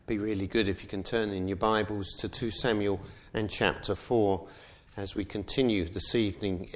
Be really good if you can turn in your Bibles to 2 Samuel and chapter 4 as we continue this evening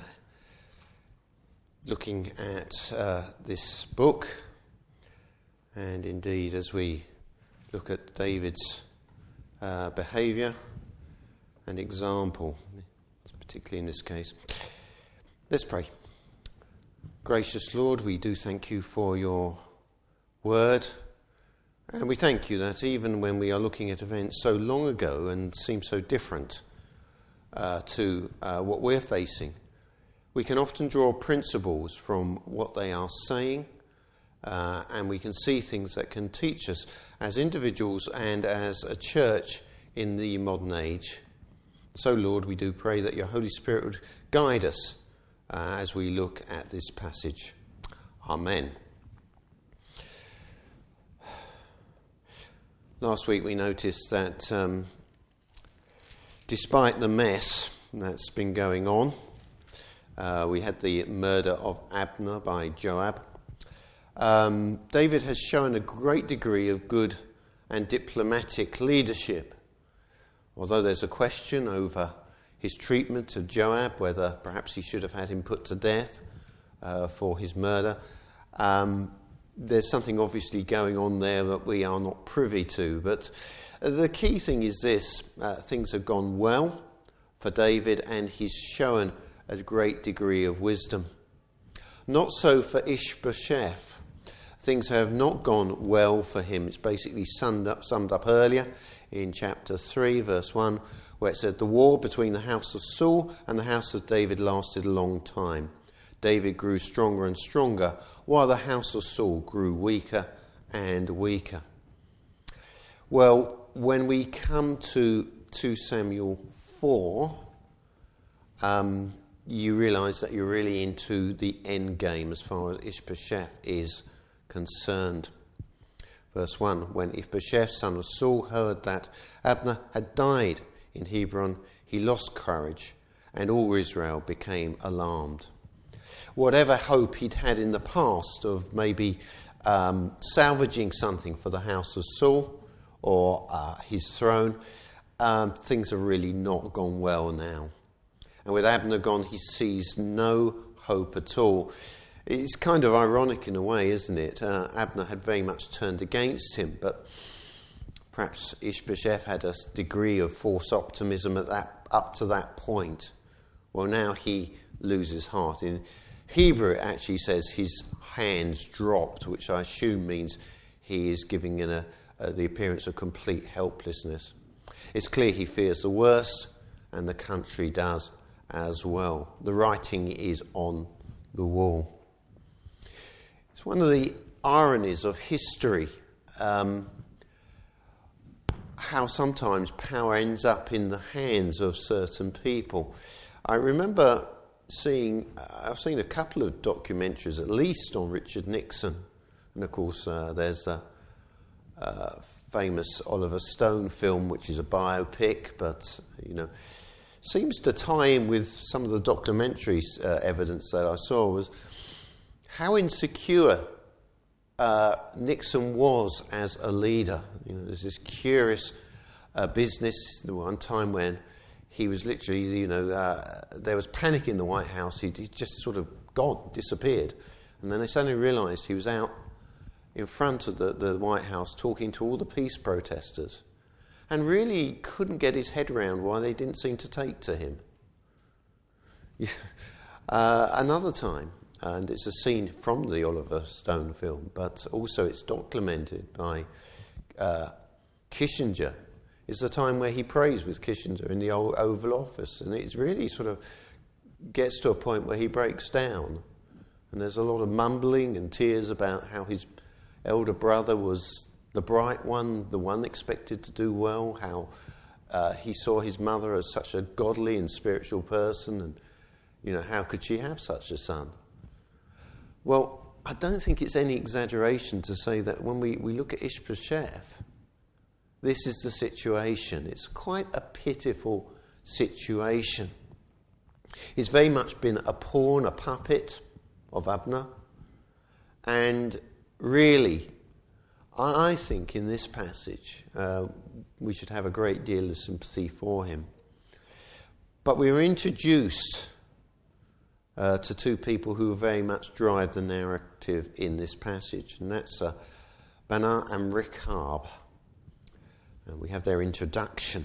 looking at this book, and indeed as we look at David's behaviour and example, particularly in this case. Let's pray. Gracious Lord, we do thank you for your word. And we thank you that even when we are looking at events so long ago and seem so different to what we're facing, we can often draw principles from what they are saying, and we can see things that can teach us as individuals and as a church in the modern age. So, Lord, we do pray that your Holy Spirit would guide us as we look at this passage. Amen. Last week we noticed that despite the mess that's been going on, we had the murder of Abner by Joab. David has shown a great degree of good and diplomatic leadership. Although there's a question over his treatment of Joab, whether perhaps he should have had him put to death for his murder, there's something obviously going on there that we are not privy to. But the key thing is this: things have gone well for David, and he's shown a great degree of wisdom. Not so for Ishbosheth. Things have not gone well for him. It's basically summed up earlier in chapter 3, verse 1, where it said, "The war between the house of Saul and the house of David lasted a long time. David grew stronger and stronger, while the house of Saul grew weaker and weaker." Well, when we come to 2 Samuel 4, you realise that you're really into the end game as far as Ishbosheth is concerned. Verse 1, "When Ishbosheth, son of Saul, heard that Abner had died in Hebron, he lost courage, and all Israel became alarmed." Whatever hope he'd had in the past of maybe salvaging something for the house of Saul or his throne, things have really not gone well now. And with Abner gone, he sees no hope at all. It's kind of ironic in a way, isn't it? Abner had very much turned against him, but perhaps Ishbosheth had a degree of false optimism up to that point. Well, now he loses heart. In Hebrew, it actually says his hands dropped, which I assume means he is giving the appearance of complete helplessness. It's clear he fears the worst, and the country does as well. The writing is on the wall. It's one of the ironies of history, how sometimes power ends up in the hands of certain people. I remember I've seen a couple of documentaries, at least, on Richard Nixon. And of course, there's the famous Oliver Stone film, which is a biopic, but, seems to tie in with some of the documentary evidence that I saw, was how insecure Nixon was as a leader. There's this curious business, the one time when he was literally, there was panic in the White House. He just sort of disappeared. And then they suddenly realised he was out in front of the White House talking to all the peace protesters, and really couldn't get his head around why they didn't seem to take to him. Another time, and it's a scene from the Oliver Stone film, but also it's documented by Kissinger. It's the time where he prays with Kissinger in the Oval Office, and it really sort of gets to a point where he breaks down, and there's a lot of mumbling and tears about how his elder brother was the bright one, the one expected to do well, how he saw his mother as such a godly and spiritual person, and how could she have such a son? Well, I don't think it's any exaggeration to say that when we look at Ishbosheth, this is the situation. It's quite a pitiful situation. He's very much been a pawn, a puppet of Abner. And really, I think in this passage we should have a great deal of sympathy for him. But we are introduced to two people who very much drive the narrative in this passage, and that's Baanah and Rechab. And we have their introduction.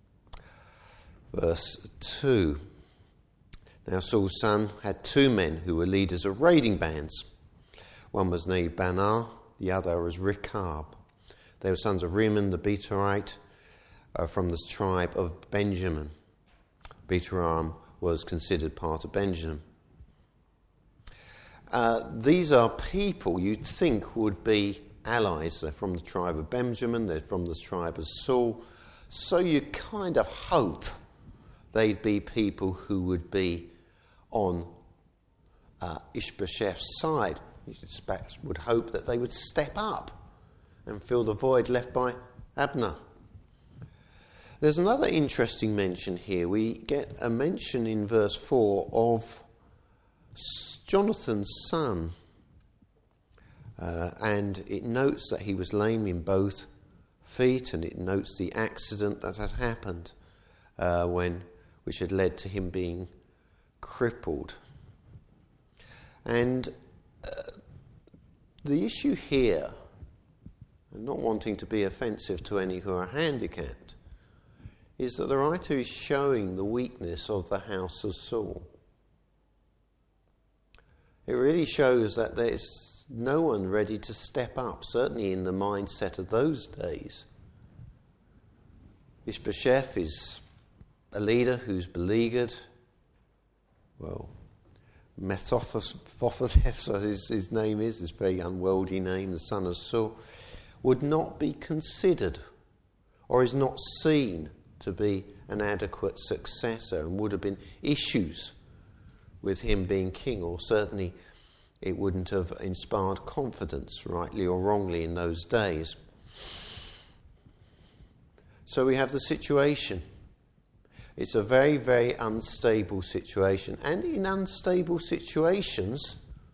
Verse 2. Now Saul's son had two men who were leaders of raiding bands. One was named Baanah, the other was Rechab. They were sons of Rimmon the Beetorite from the tribe of Benjamin. Beetoram was considered part of Benjamin. These are people you'd think would be allies. They're from the tribe of Benjamin, they're from the tribe of Saul. So you kind of hope they'd be people who would be on Ishbosheth's side. You would hope that they would step up and fill the void left by Abner. There's another interesting mention here. We get a mention in verse 4 of Jonathan's son. And it notes that he was lame in both feet, and it notes the accident that had happened which had led to him being crippled. And the issue here, and not wanting to be offensive to any who are handicapped, is that the writer is showing the weakness of the house of Saul. It really shows that there's no one ready to step up, certainly in the mindset of those days. Ishbosheth is a leader who's beleaguered. Well, Mephibosheth, as his name is, this very unworldly name, the son of Saul, would not be considered or is not seen to be an adequate successor, and would have been issues with him being king, or certainly it wouldn't have inspired confidence, rightly or wrongly, in those days. So we have the situation. It's a very, very unstable situation. And in unstable situations,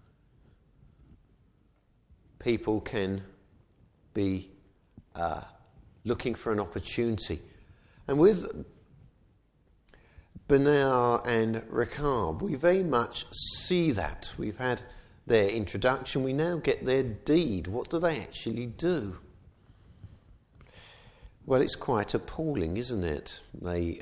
people can be looking for an opportunity. And with Baanah and Rechab, we very much see that. We've had their introduction, we now get their deed. What do they actually do? Well, it's quite appalling, isn't it? They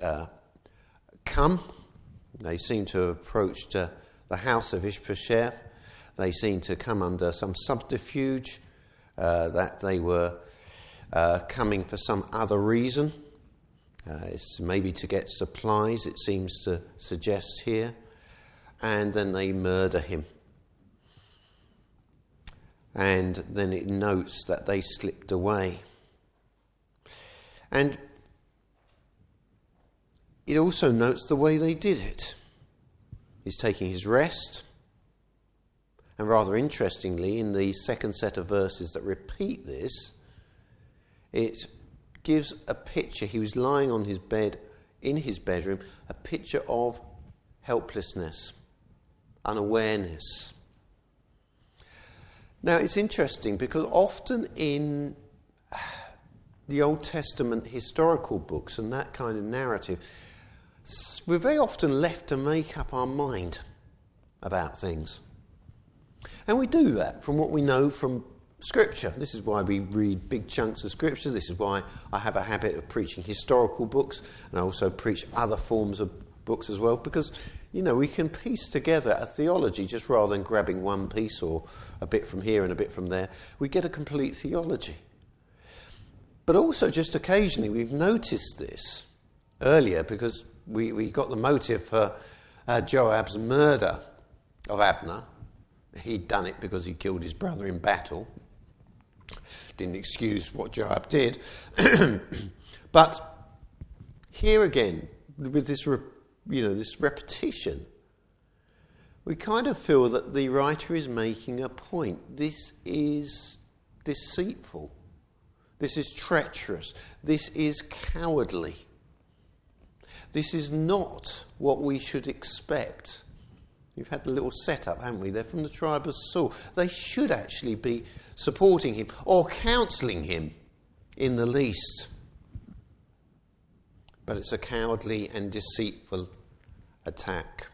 they seem to have approached the house of Ishbosheth. They seem to come under some subterfuge, that they were coming for some other reason. It's maybe to get supplies, it seems to suggest here. And then they murder him. And then it notes that they slipped away. And it also notes the way they did it. He's taking his rest. And rather interestingly, in the second set of verses that repeat this, it gives a picture. He was lying on his bed in his bedroom, a picture of helplessness, unawareness. Now, it's interesting because often in the Old Testament historical books and that kind of narrative, we're very often left to make up our mind about things. And we do that from what we know from Scripture. This is why we read big chunks of Scripture. This is why I have a habit of preaching historical books, and I also preach other forms of books as well, because, you know, we can piece together a theology just rather than grabbing one piece or a bit from here and a bit from there. We get a complete theology. But also just occasionally we've noticed this earlier because we got the motive for Joab's murder of Abner. He'd done it because he killed his brother in battle. Didn't excuse what Joab did. But here again, with this, this repetition, we kind of feel that the writer is making a point. This is deceitful. This is treacherous. This is cowardly. This is not what we should expect We've had the little setup, haven't we? They're from the tribe of Saul. They should actually be supporting him or counselling him in the least. But it's a cowardly and deceitful attack.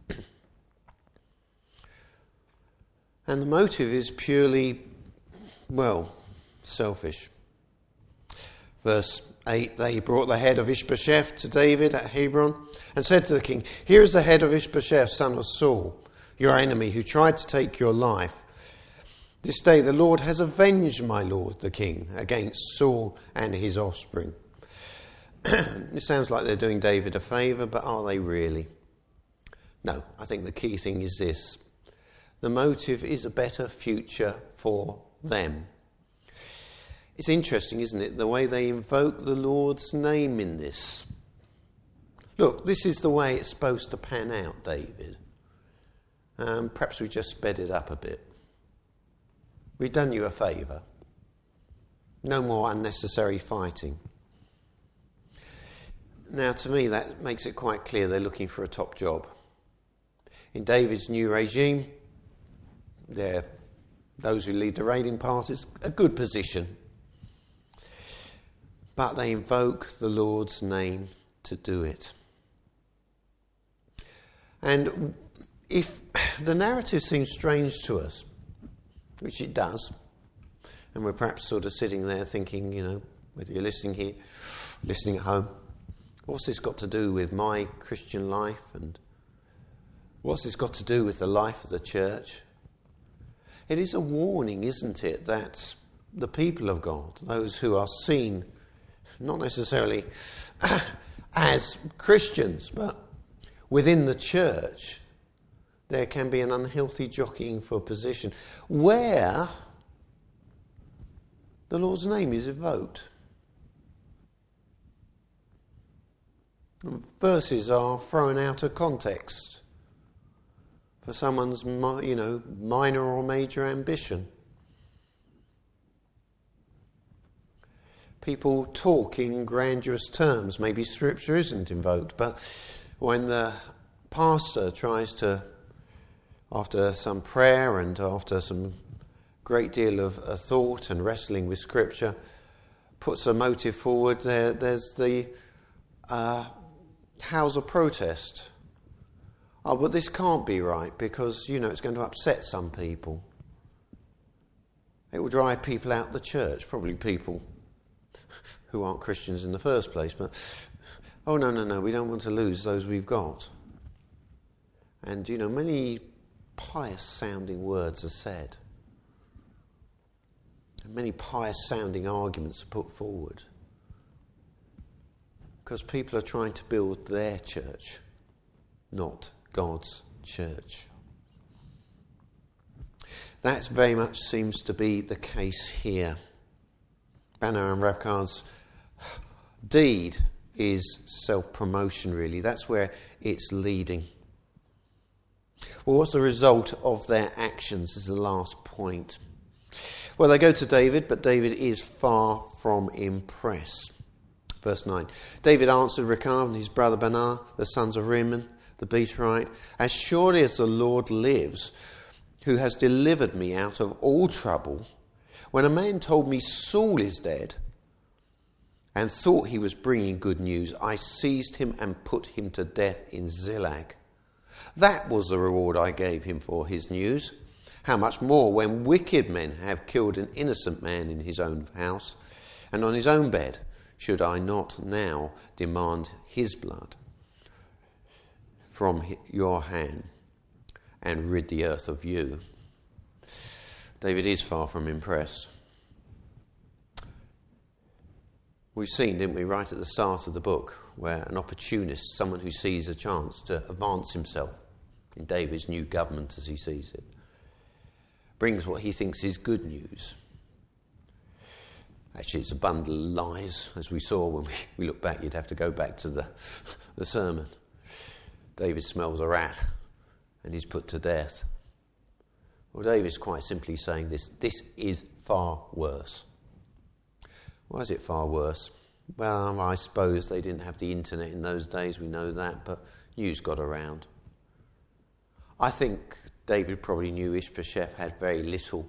And the motive is purely, selfish. Verse 8, they brought the head of Ishbosheth to David at Hebron and said to the king, "Here is the head of Ishbosheth, son of Saul, your enemy, who tried to take your life. This day the Lord has avenged my lord, the king, against Saul and his offspring." It sounds like they're doing David a favour, but are they really? No, I think the key thing is this. The motive is a better future for them. It's interesting, isn't it, the way they invoke the Lord's name in this. Look, this is the way it's supposed to pan out, David. Perhaps we just sped it up a bit. We've done you a favour. No more unnecessary fighting. Now, to me, that makes it quite clear they're looking for a top job. In David's new regime, they're those who lead the raiding parties, a good position. But they invoke the Lord's name to do it. And if the narrative seems strange to us, which it does, and we're perhaps sort of sitting there thinking, whether you're listening here, listening at home, what's this got to do with my Christian life? And what's this got to do with the life of the church? It is a warning, isn't it, that the people of God, those who are seen not necessarily as Christians, but within the church, there can be an unhealthy jockeying for position where the Lord's name is invoked. Verses are thrown out of context for someone's, minor or major ambition. People talk in grandiose terms. Maybe Scripture isn't invoked, but when the pastor tries to, after some prayer and after some great deal of thought and wrestling with Scripture, puts a motive forward, there's the howls of protest. Oh, but this can't be right because, it's going to upset some people. It will drive people out of the church, probably people who aren't Christians in the first place. But, no, we don't want to lose those we've got. And, many pious-sounding words are said. And many pious-sounding arguments are put forward. Because people are trying to build their church, not God's church. That very much seems to be the case here. Banner and Rabcard's deed is self-promotion, really. That's where it's leading. Well, what's the result of their actions is the last point. Well, they go to David, but David is far from impressed. Verse 9. David answered Rechab and his brother Baanah, the sons of Rimmon, the Bethrite, "As surely as the Lord lives, who has delivered me out of all trouble, when a man told me Saul is dead and thought he was bringing good news, I seized him and put him to death in Ziklag. That was the reward I gave him for his news. How much more when wicked men have killed an innocent man in his own house and on his own bed, should I not now demand his blood from your hand and rid the earth of you?" David is far from impressed. We've seen, didn't we, right at the start of the book, where an opportunist, someone who sees a chance to advance himself in David's new government as he sees it, brings what he thinks is good news. Actually, it's a bundle of lies, as we saw when we look back. You'd have to go back to the sermon. David smells a rat and he's put to death. Well, David's quite simply saying this is far worse. Why is it far worse? Well, I suppose they didn't have the internet in those days, we know that, but news got around. I think David probably knew Ishbosheth had very little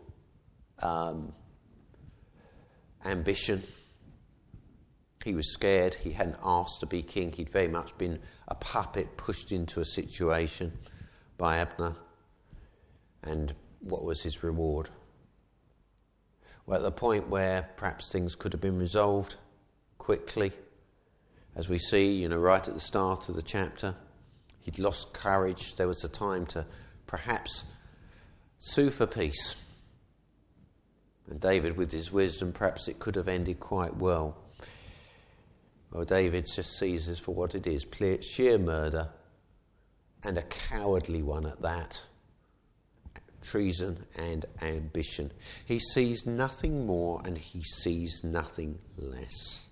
ambition. He was scared. He hadn't asked to be king. He'd very much been a puppet pushed into a situation by Abner. And what was his reward? Well, at the point where perhaps things could have been resolved quickly, as we see, right at the start of the chapter, he'd lost courage. There was a time to perhaps sue for peace. And David, with his wisdom, perhaps it could have ended quite well. Well, David just sees this for what it is, sheer murder, and a cowardly one at that. Treason and ambition. He sees nothing more and he sees nothing less.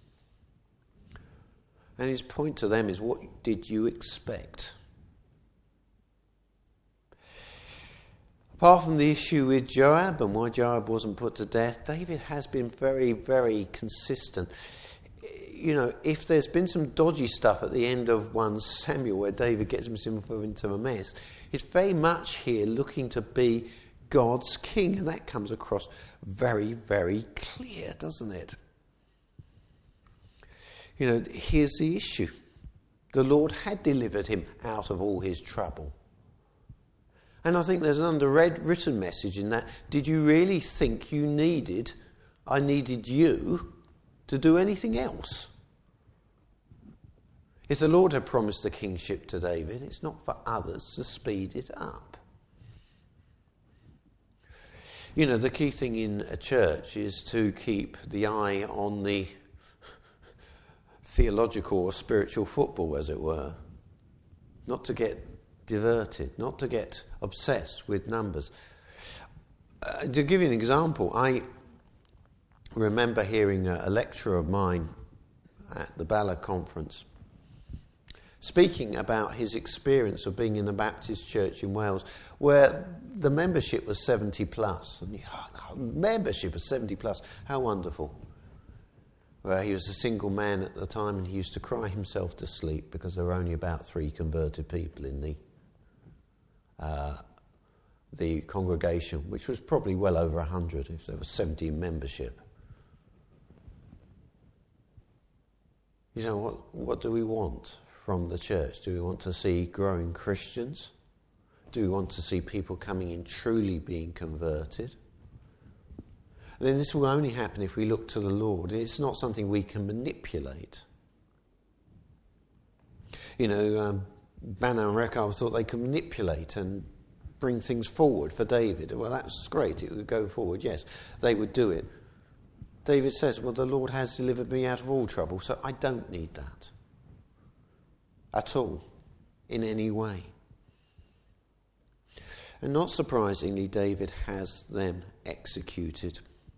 And his point to them is, what did you expect? Apart from the issue with Joab and why Joab wasn't put to death, David has been very, very consistent. If there's been some dodgy stuff at the end of 1 Samuel where David gets himself into a mess, it's very much here looking to be God's king, and that comes across very, very clear, doesn't it? Here's the issue. The Lord had delivered him out of all his trouble. And I think there's an underwritten message in that. Did you really think I needed you to do anything else? If the Lord had promised the kingship to David, it's not for others to speed it up. The key thing in a church is to keep the eye on the theological or spiritual football, as it were. Not to get diverted, not to get obsessed with numbers. To give you an example, I remember hearing a lecturer of mine at the Ballard conference speaking about his experience of being in a Baptist church in Wales where the membership was 70 plus. And membership of 70 plus, how wonderful. Well, he was a single man at the time and he used to cry himself to sleep because there were only about 3 converted people in the congregation, which was probably well over 100 if there was 70 in membership. What do we want from the church? Do we want to see growing Christians? Do we want to see people coming in truly being converted? And then this will only happen if we look to the Lord. It's not something we can manipulate. Banner and Rechab thought they could manipulate and bring things forward for David. Well, that's great. It would go forward. Yes, they would do it. David says, well, the Lord has delivered me out of all trouble, so I don't need that at all, in any way. And not surprisingly, David has them executed.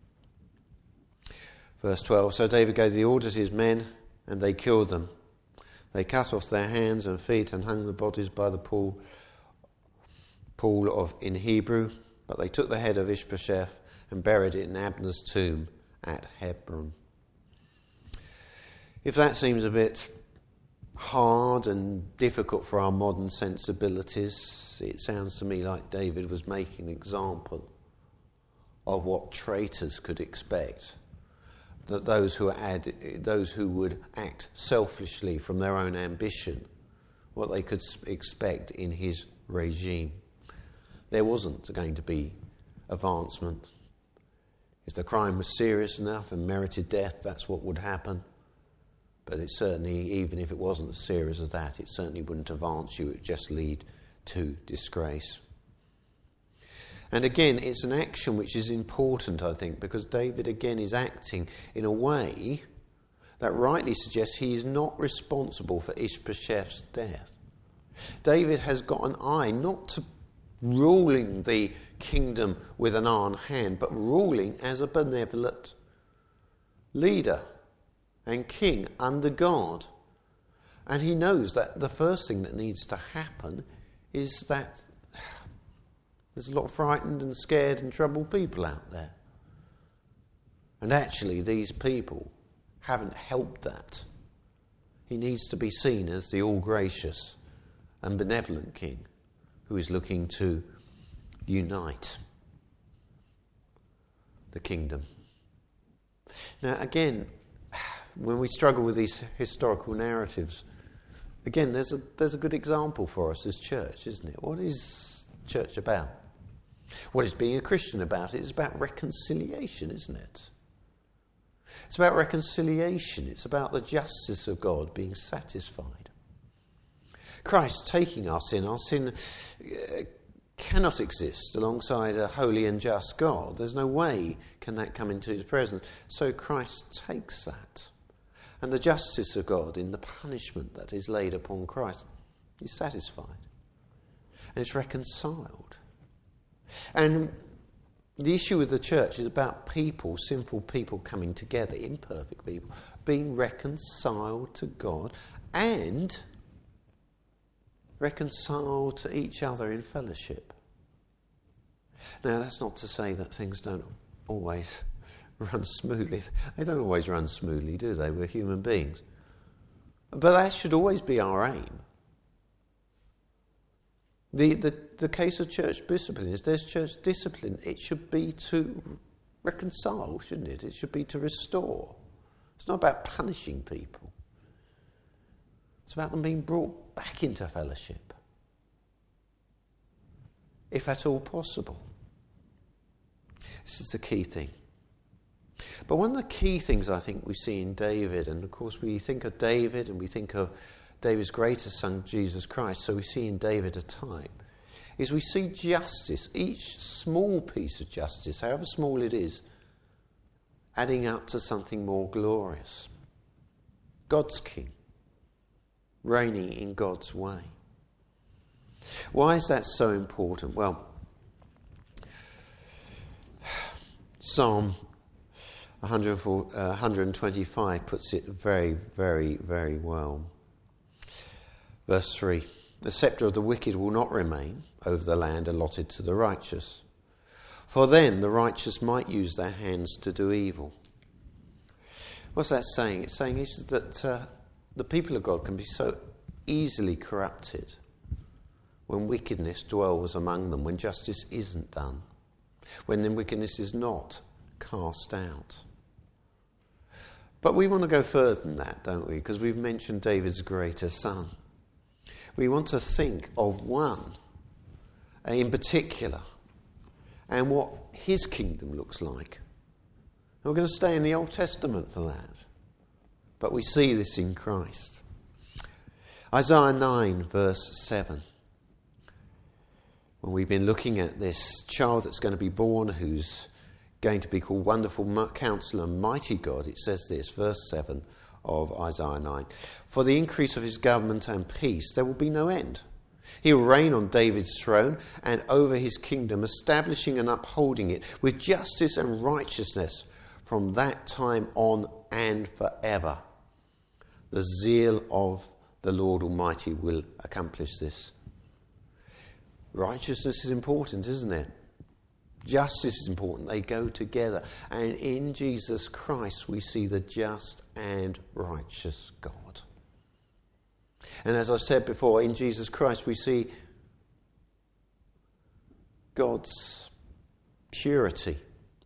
Verse 12, so David gave the order to his men, and they killed them. They cut off their hands and feet and hung the bodies by the pool of in Hebrew, but they took the head of Ishbosheth and buried it in Abner's tomb at Hebron. If that seems a bit hard and difficult for our modern sensibilities, it sounds to me like David was making an example of what traitors could expect. That those who would act selfishly from their own ambition, what they could expect in his regime. There wasn't going to be advancement. If the crime was serious enough and merited death, that's what would happen. But it certainly, even if it wasn't as serious as that, it certainly wouldn't advance you. It would just lead to disgrace. And again, it's an action which is important, I think, because David again is acting in a way that rightly suggests he is not responsible for Ishbosheth's death. David has got an eye not to ruling the kingdom with an iron hand, but ruling as a benevolent leader and king under God. And he knows that the first thing that needs to happen is that there's a lot of frightened and scared and troubled people out there. And actually these people haven't helped that. He needs to be seen as the all-gracious and benevolent king who is looking to unite the kingdom. Now, again, when we struggle with these historical narratives, again, there's a good example for us as church, isn't it? What is church about? What is being a Christian about? It's about reconciliation, isn't it? It's about reconciliation. It's about the justice of God being satisfied. Christ taking our sin. Our sin cannot exist alongside a holy and just God. There's no way can that come into his presence. So Christ takes that. And the justice of God in the punishment that is laid upon Christ is satisfied. And it's reconciled. And the issue with the church is about people, sinful people coming together, imperfect people, being reconciled to God and reconciled to each other in fellowship. Now, that's not to say that things don't always run smoothly. They don't always run smoothly, do they? We're human beings. But that should always be our aim. The case of church discipline is there's church discipline. It should be to reconcile, shouldn't it? It should be to restore. It's not about punishing people. It's about them being brought back into fellowship, if at all possible. This is the key thing. But one of the key things I think we see in David, and of course we think of David and we think of David's greatest son, Jesus Christ, so we see in David a type, is we see justice, each small piece of justice, however small it is, adding up to something more glorious. God's king, reigning in God's way. Why is that so important? Well, Psalm 125 puts it very, very, very well. Verse 3, the sceptre of the wicked will not remain over the land allotted to the righteous, for then the righteous might use their hands to do evil. What's that saying? It's saying that the people of God can be so easily corrupted when wickedness dwells among them, when justice isn't done, when then wickedness is not cast out. But we want to go further than that, don't we? Because we've mentioned David's greater son. We want to think of one in particular and what his kingdom looks like. And we're going to stay in the Old Testament for that. But we see this in Christ. Isaiah 9 verse 7. When we've been looking at this child that's going to be born, who's going to be called Wonderful Counselor, Mighty God, it says this, verse 7 of Isaiah 9. For the increase of his government and peace there will be no end. He will reign on David's throne and over his kingdom, establishing and upholding it with justice and righteousness from that time on and forever. The zeal of the Lord Almighty will accomplish this. Righteousness is important, isn't it? Justice is important. They go together. And in Jesus Christ we see the just and righteous God. And as I said before, in Jesus Christ we see God's purity,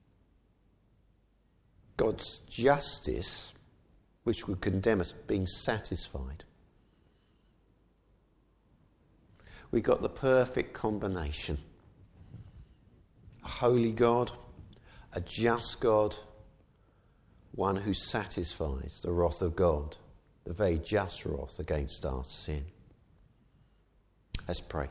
God's justice, which would condemn us, being satisfied. We got the perfect combination. A holy God, a just God, one who satisfies the wrath of God, the very just wrath against our sin. Let's pray.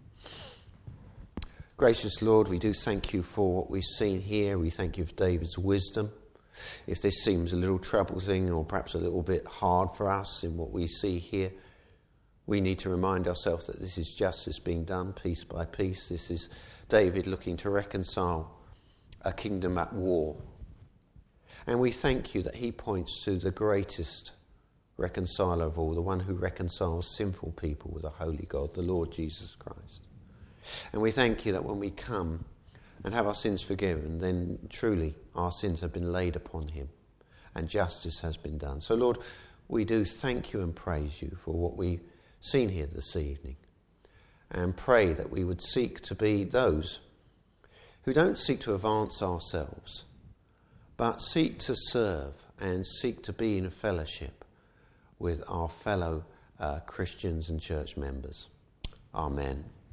Gracious Lord, we do thank you for what we've seen here. We thank you for David's wisdom. If this seems a little troublesome or perhaps a little bit hard for us in what we see here, we need to remind ourselves that this is justice being done piece by piece. This is David looking to reconcile a kingdom at war. And we thank you that he points to the greatest reconciler of all, the one who reconciles sinful people with a holy God, the Lord Jesus Christ. And we thank you that when we come and have our sins forgiven, then truly our sins have been laid upon him and justice has been done. So Lord, we do thank you and praise you for what we've seen here this evening. and pray that we would seek to be those who don't seek to advance ourselves, but seek to serve and seek to be in a fellowship with our fellow Christians and church members. Amen.